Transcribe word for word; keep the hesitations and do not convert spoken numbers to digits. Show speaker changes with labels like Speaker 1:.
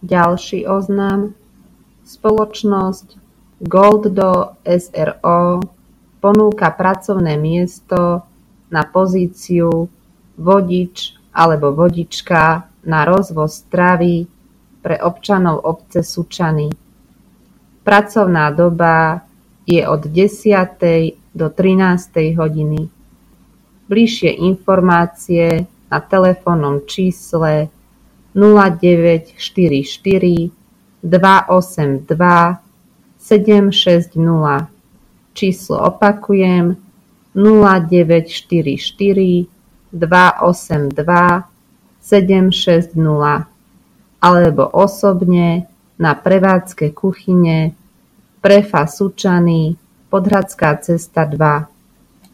Speaker 1: Ďalší oznam. Spoločnosť Gold.do es er ó ponúka pracovné miesto na pozíciu vodič alebo vodička na rozvoz stravy pre občanov obce Sučany. Pracovná doba je od desiatej do trinástej hodiny. Bližšie informácie na telefónnom čísle nula deväť štyri štyri dva osem dva sedem šesť nula. Číslo opakujem nula deväť štyri štyri dva osem dva sedem šesť nula alebo osobne na prevádzke kuchyne Prefa Sučany, Podhradská cesta dva.